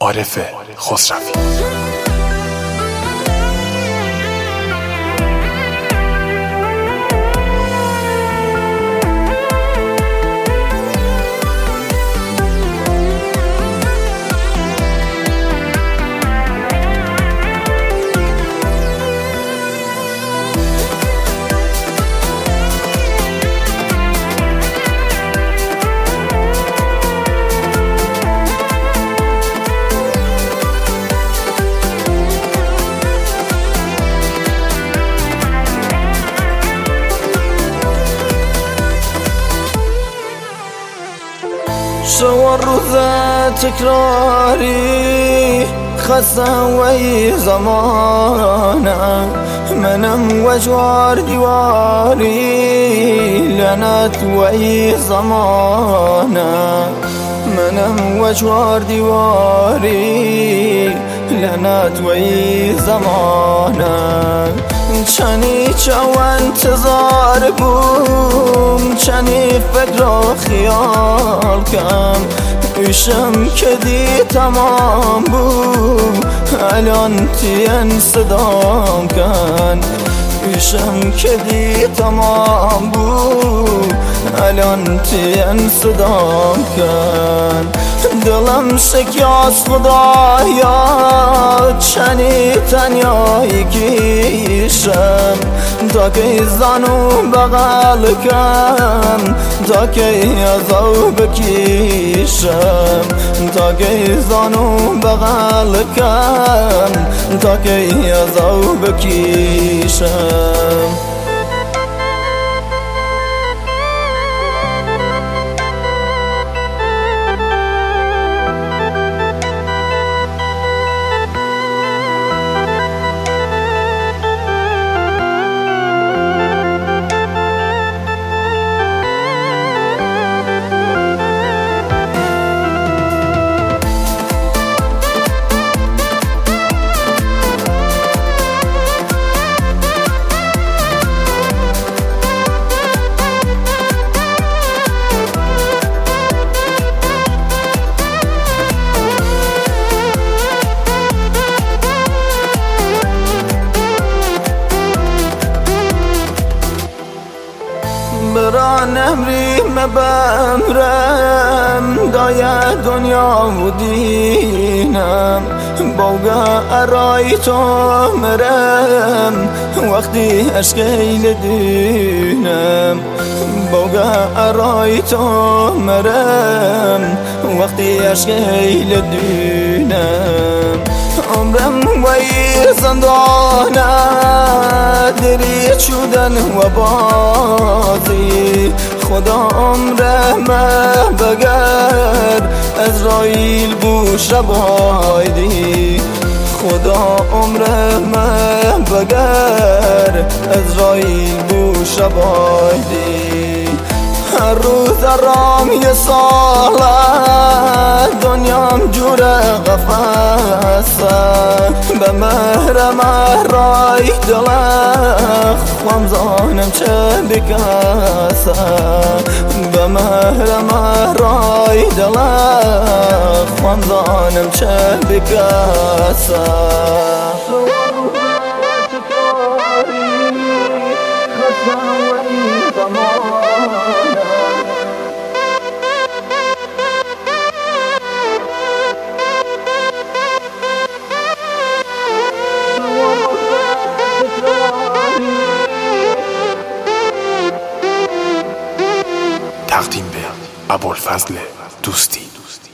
عارف خسروی. شو الروز تكراري خسته وی زمانه منم وجوار دیواری لعنت وی زمانه منم وجوار دیواری لعنت وی زمانه چنی چو انتظار بوم چنی فکر و خیال کم ایشم که دی تمام بوم الان تین صدام کن ایشم که دی تمام بوم الان تین صدام کن دلم شکست خدایا چنی تنیایی کیشم تا که زنو بغل کم تا که ازو بکیشم تا که زنو بغل کم تا که ازو بکیشم بران امری مبمرم دای دنیا و دینم بوگا ارای تو مرم وقتی عشقیل دینم بوگا ارای تو مرم وقتی عشقیل دینم عمرم وی زندانه دری چودن و بازی خدا عمرم بگر ازرائیل بوش بایدی خدا عمرم بگر ازرائیل بوش بایدی هر روز رام یه ساله دنیام جور غفصه به مهر مهرای دلخ خوام زانم چه بکسه به مهر مهرای دلخ خوام زانم چه بکسه تقدیم به ابوالفضل دوستی.